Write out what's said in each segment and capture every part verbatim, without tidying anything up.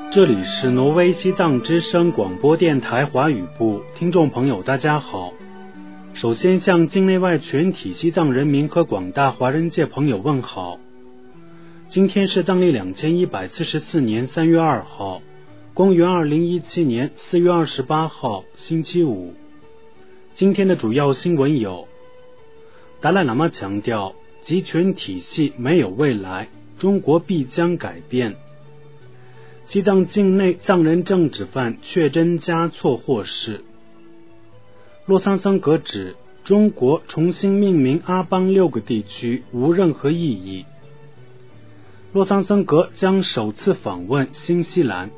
这里是挪威西藏之声广播电台华语部，听众朋友大家好。首先向境内外全体西藏人民和广大华人界朋友问好。今天是藏历两千一百四十四年三月二号，公元二零一七年四月二十八号，星期五。今天的主要新闻有：达赖喇嘛强调，集权体系没有未来，中国必将改变。西藏境内藏人政治犯确真加错获释。洛桑桑格指中国重新命名阿邦六个地区无任何意义。洛桑桑格将首次访问新西兰。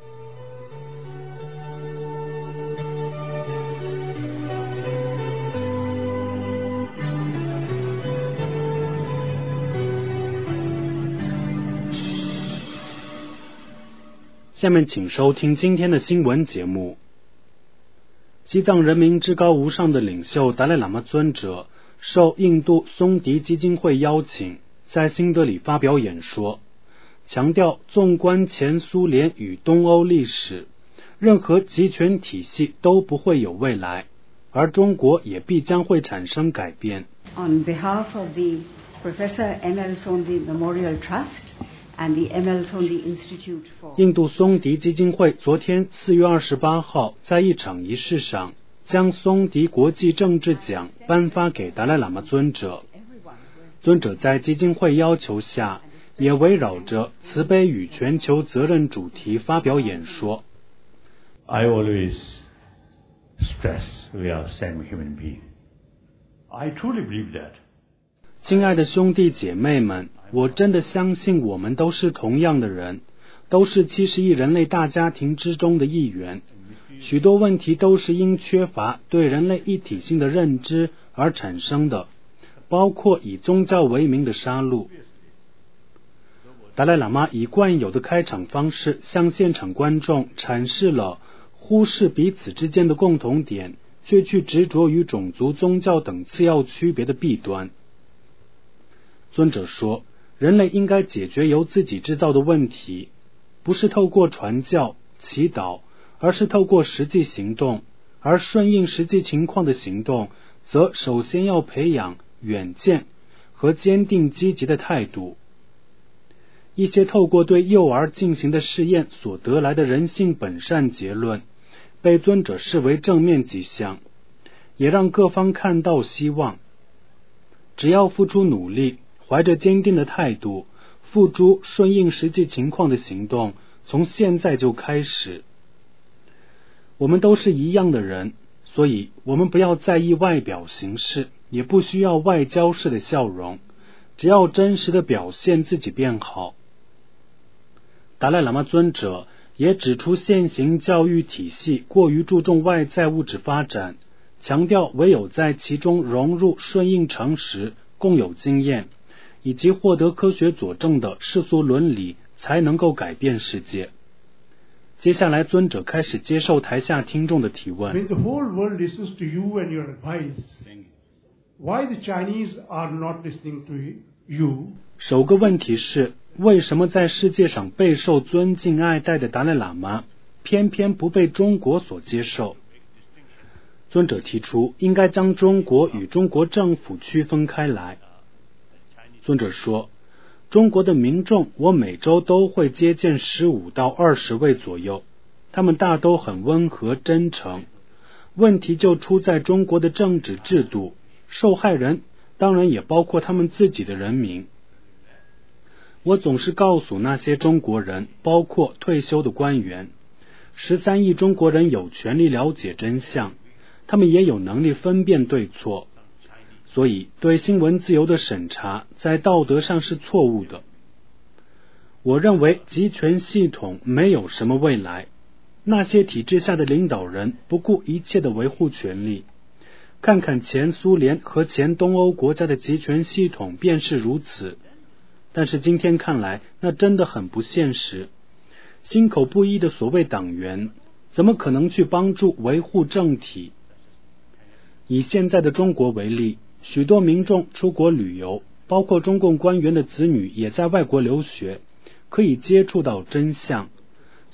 下面请收听今天的新闻节目。西藏人民至高无上的领袖达赖喇嘛尊者受印度松迪基金会邀请，在新德里发表演说，强调纵观前苏联与东欧历史，任何集权体系都不会有未来，而中国也必将会产生改变。 On behalf of the Professor M L Sondhi Memorial Trust,And the M L Sondhi Institute for 印度松迪基金会昨天四月二十八号在一场仪式上，将松迪国际政治奖颁发给达赖喇嘛尊者。尊者在基金会要求下，也围绕着慈悲与全球责任主题发表演说。 I always stress we are same human being. I truly believe that. 亲爱的兄弟姐妹们，我真的相信我们都是同样的人，都是七十亿人类大家庭之中的一员。许多问题都是因缺乏对人类一体性的认知而产生的，包括以宗教为名的杀戮。达赖喇嘛以惯有的开场方式向现场观众阐释了忽视彼此之间的共同点，却去执着于种族、宗教等次要区别的弊端。尊者说，人类应该解决由自己制造的问题，不是透过传教、祈祷，而是透过实际行动，而顺应实际情况的行动，则首先要培养远见和坚定积极的态度。一些透过对幼儿进行的试验所得来的人性本善结论，被尊者视为正面迹象，也让各方看到希望。只要付出努力，怀着坚定的态度，付诸顺应实际情况的行动，从现在就开始。我们都是一样的人，所以我们不要在意外表形式，也不需要外交式的笑容，只要真实的表现自己便好。达赖喇嘛尊者也指出，现行教育体系过于注重外在物质发展，强调唯有在其中融入顺应诚实、共有经验以及获得科学佐证的世俗伦理，才能够改变世界。接下来，尊者开始接受台下听众的提问。 When the whole world listens to you and your advice, why the Chinese are not listening to you? 首个问题是，为什么在世界上备受尊敬爱戴的达赖喇嘛，偏偏不被中国所接受？尊者提出，应该将中国与中国政府区分开来。尊者说，中国的民众我每周都会接见十五到二十位左右，他们大都很温和真诚。问题就出在中国的政治制度，受害人当然也包括他们自己的人民。我总是告诉那些中国人，包括退休的官员，十三亿中国人有权利了解真相，他们也有能力分辨对错。所以对新闻自由的审查在道德上是错误的。我认为集权系统没有什么未来，那些体制下的领导人不顾一切的维护权力。看看前苏联和前东欧国家的集权系统便是如此，但是今天看来，那真的很不现实。心口不一的所谓党员，怎么可能去帮助维护政体？以现在的中国为例，许多民众出国旅游，包括中共官员的子女也在外国留学，可以接触到真相，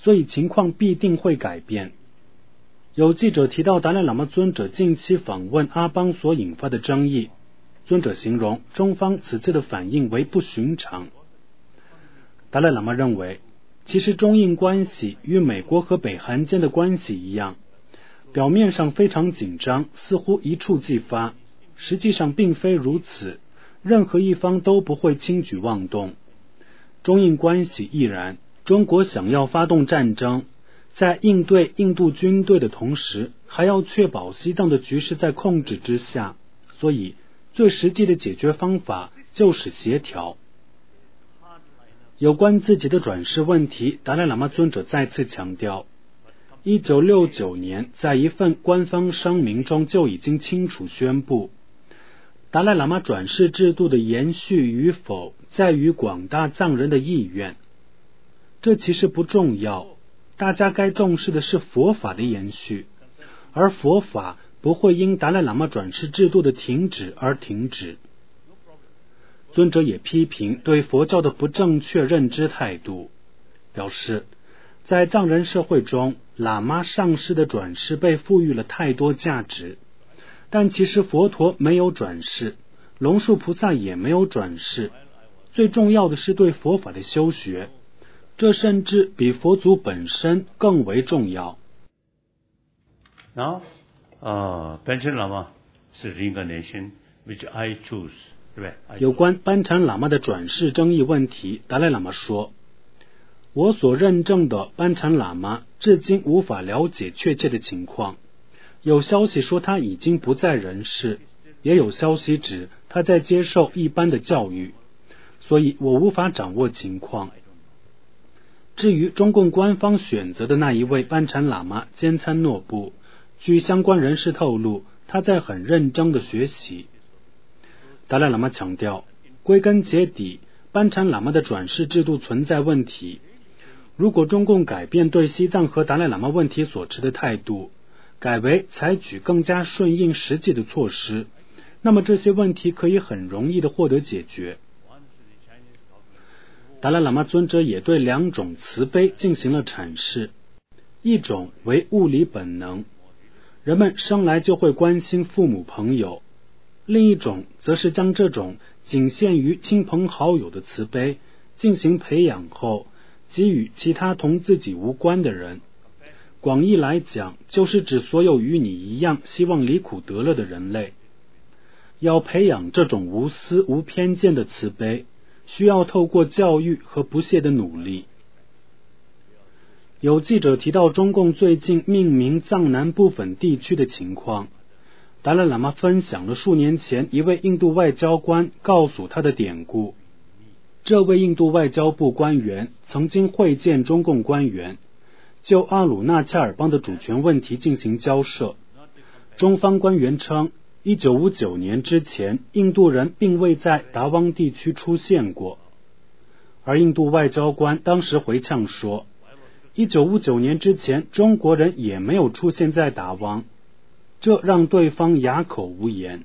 所以情况必定会改变。有记者提到达赖喇嘛尊者近期访问阿邦所引发的争议，尊者形容中方此次的反应为不寻常。达赖喇嘛认为，其实中印关系与美国和北韩间的关系一样，表面上非常紧张，似乎一触即发，实际上并非如此，任何一方都不会轻举妄动。中印关系亦然，中国想要发动战争，在应对印度军队的同时，还要确保西藏的局势在控制之下，所以最实际的解决方法就是协调。有关自己的转世问题，达赖喇嘛尊者再次强调，一九六九年在一份官方声明中就已经清楚宣布，达赖喇嘛转世制度的延续与否在于广大藏人的意愿。这其实不重要，大家该重视的是佛法的延续，而佛法不会因达赖喇嘛转世制度的停止而停止。尊者也批评对佛教的不正确认知态度，表示在藏人社会中，喇嘛上师的转世被赋予了太多价值，但其实佛陀没有转世，龙树菩萨也没有转世，最重要的是对佛法的修学，这甚至比佛祖本身更为重要。 Now, uh, Panchen Lama is a reincarnation which I choose. 有关班禅喇嘛的转世争议问题，达赖喇嘛说，我所认证的班禅喇嘛至今无法了解确切的情况，有消息说他已经不在人世，也有消息指他在接受一般的教育，所以我无法掌握情况。至于中共官方选择的那一位班禅喇嘛坚参诺布，据相关人士透露，他在很认真的学习。达赖喇嘛强调，归根结底，班禅喇嘛的转世制度存在问题。如果中共改变对西藏和达赖喇嘛问题所持的态度，改为采取更加顺应实际的措施，那么这些问题可以很容易的获得解决。达赖喇嘛尊者也对两种慈悲进行了阐释，一种为物理本能，人们生来就会关心父母朋友，另一种则是将这种仅限于亲朋好友的慈悲进行培养后，给予其他同自己无关的人。广义来讲，就是指所有与你一样希望离苦得乐的人类。要培养这种无私无偏见的慈悲，需要透过教育和不懈的努力。有记者提到中共最近命名藏南部分地区的情况，达赖喇嘛分享了数年前一位印度外交官告诉他的典故。这位印度外交部官员曾经会见中共官员，就阿鲁纳恰尔邦的主权问题进行交涉。中方官员称，一九五九年之前，印度人并未在达汪地区出现过。而印度外交官当时回呛说，一九五九年之前，中国人也没有出现在达汪。这让对方哑口无言。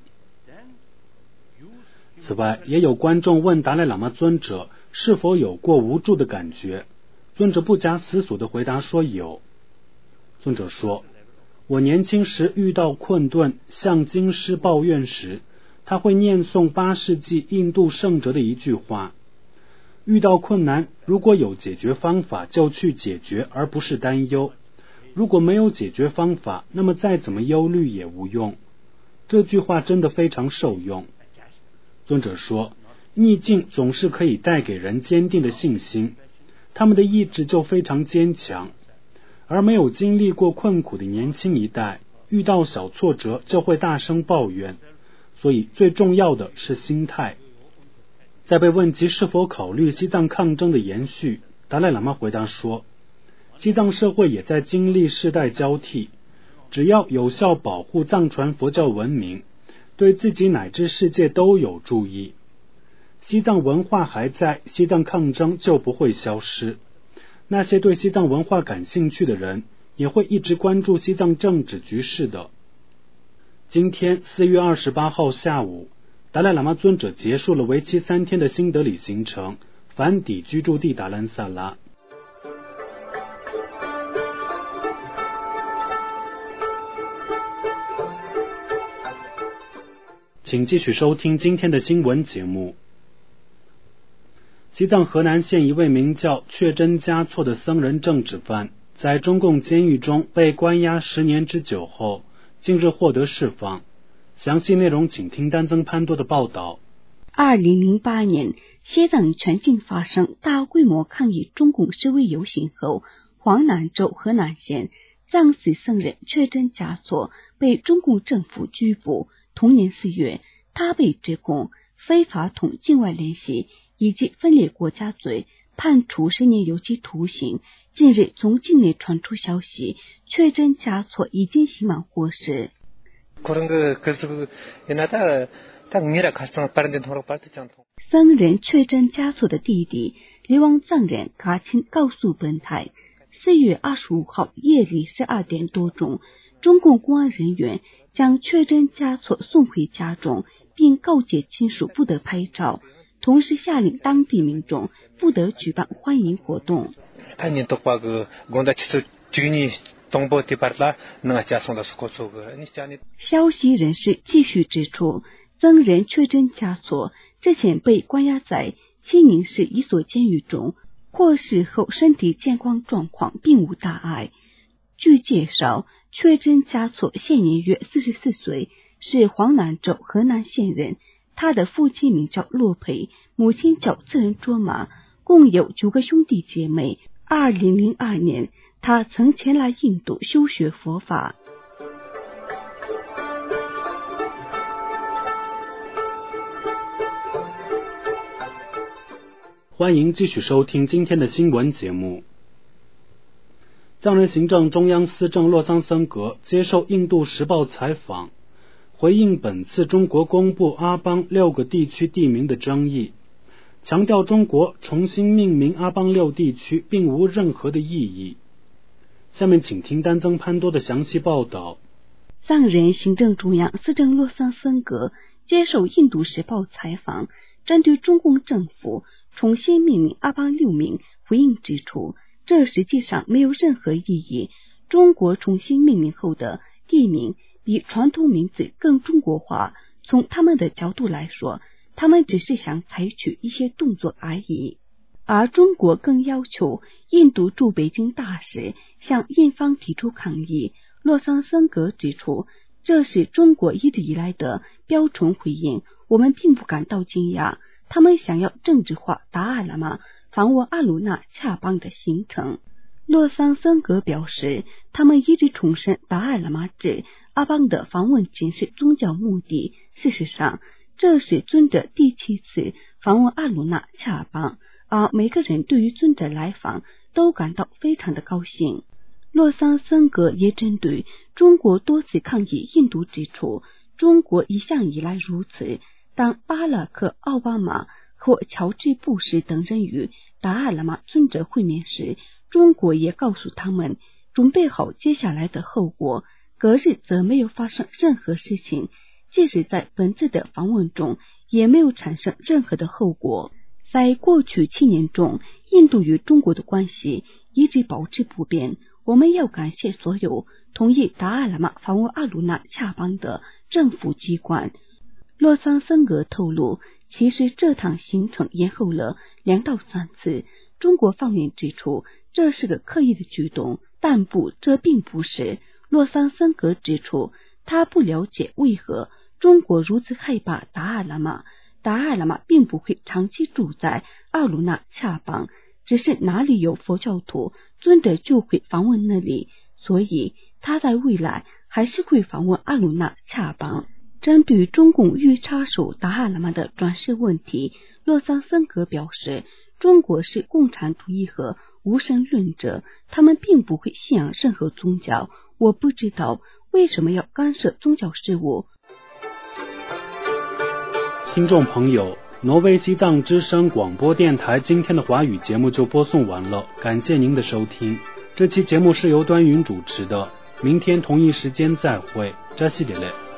此外，也有观众问达赖喇嘛尊者是否有过无助的感觉，尊者不假思索地回答说有。尊者说，我年轻时遇到困顿，向经师抱怨时，他会念诵八世纪印度圣哲的一句话：遇到困难，如果有解决方法就去解决，而不是担忧。如果没有解决方法，那么再怎么忧虑也无用。这句话真的非常受用。尊者说，逆境总是可以带给人坚定的信心，他们的意志就非常坚强。而没有经历过困苦的年轻一代，遇到小挫折就会大声抱怨，所以最重要的是心态。在被问及是否考虑西藏抗争的延续，达赖喇嘛回答说，西藏社会也在经历世代交替，只要有效保护藏传佛教文明，对自己乃至世界都有助益。西藏文化还在，西藏抗争就不会消失。那些对西藏文化感兴趣的人，也会一直关注西藏政治局势的。今天四月二十八号下午，达赖喇嘛尊者结束了为期三天的新德里行程，返抵居住地达兰萨拉。 请继续收听今天的新闻节目。西藏河南县一位名叫确真嘉措的僧人政治犯，在中共监狱中被关押十年之久后，近日获得释放。详细内容请听丹增潘多的报道。 二零零八年，西藏全境发生大规模抗议中共示威游行后，黄南州河南县藏寺僧人确真嘉措被中共政府拘捕。同年四月，他被指控非法同境外联系以及分裂国家罪，判处十年有期徒刑。近日从境内传出消息，确真嘉措已经刑满获释。僧人确真嘉措的弟弟流亡藏人嘎钦告诉本台，四月二十五号夜里十二点多钟，中共公安人员将确真嘉措送回家中，并告诫亲属不得拍照，同时下令当地民众不得举办欢迎活动。消息人士继续指出，僧人确真嘉措之前被关押在西宁市一所监狱中，获释后身体健康状况并无大碍。据介绍，确真嘉措现年约四十四岁，是黄南州河南县人。他的父亲名叫洛培，母亲叫自人卓玛，共有九个兄弟姐妹。二零零二年，他曾前来印度修学佛法。 欢迎继续收听今天的新闻节目。藏人行政中央司政洛桑僧格接受印度时报采访，回应本次中国公布阿邦六个地区地名的争议，强调中国重新命名阿邦六地区并无任何的意义。下面请听丹增潘多的详细报道。 藏人行政中央司政洛桑僧格接受印度时报采访，针对中共政府重新命名阿邦六名回应指出，这实际上没有任何意义。中国重新命名后的地名比传统名字更中国化，从他们的角度来说，他们只是想采取一些动作而已。而中国更要求印度驻北京大使向印方提出抗议。洛桑僧格指出，这是中国一直以来的标准回应，我们并不感到惊讶。他们想要政治化达赖喇嘛访问阿鲁纳恰邦的行程。洛桑僧格表示，他们一直重申达赖喇嘛至阿邦的访问仅是宗教目的，事实上这是尊者第七次访问阿鲁纳恰邦，而每个人对于尊者来访都感到非常的高兴。洛桑僧格也针对中国多次抗议印度指出，中国一向以来如此。当巴拉克奥巴马或乔治布什等人与达赖喇嘛尊者会面时，中国也告诉他们准备好接下来的后果。隔日则没有发生任何事情，即使在本次的访问中也没有产生任何的后果。在过去七年中，印度与中国的关系一直保持不变。我们要感谢所有同意达赖喇嘛访问阿鲁纳恰邦的政府机关。洛桑僧格透露，其实这趟行程延后了两到三次。中国方面指出这是个刻意的举动，但不，这并不是。洛桑僧格指出，他不了解为何中国如此害怕达赖喇嘛。达赖喇嘛并不会长期住在阿鲁纳恰邦，只是哪里有佛教徒，尊者就会访问那里，所以他在未来还是会访问阿鲁纳恰邦。针对中共欲插手达赖喇嘛的转世问题，洛桑僧格表示，中国是共产主义和无神论者，他们并不会信仰任何宗教。我不知道为什么要干涉宗教事务。 听众朋友，挪威西藏之声广播电台今天的华语节目就播送完了，感谢您的收听。这期节目是由端云主持的，明天同一时间再会，扎西里勒。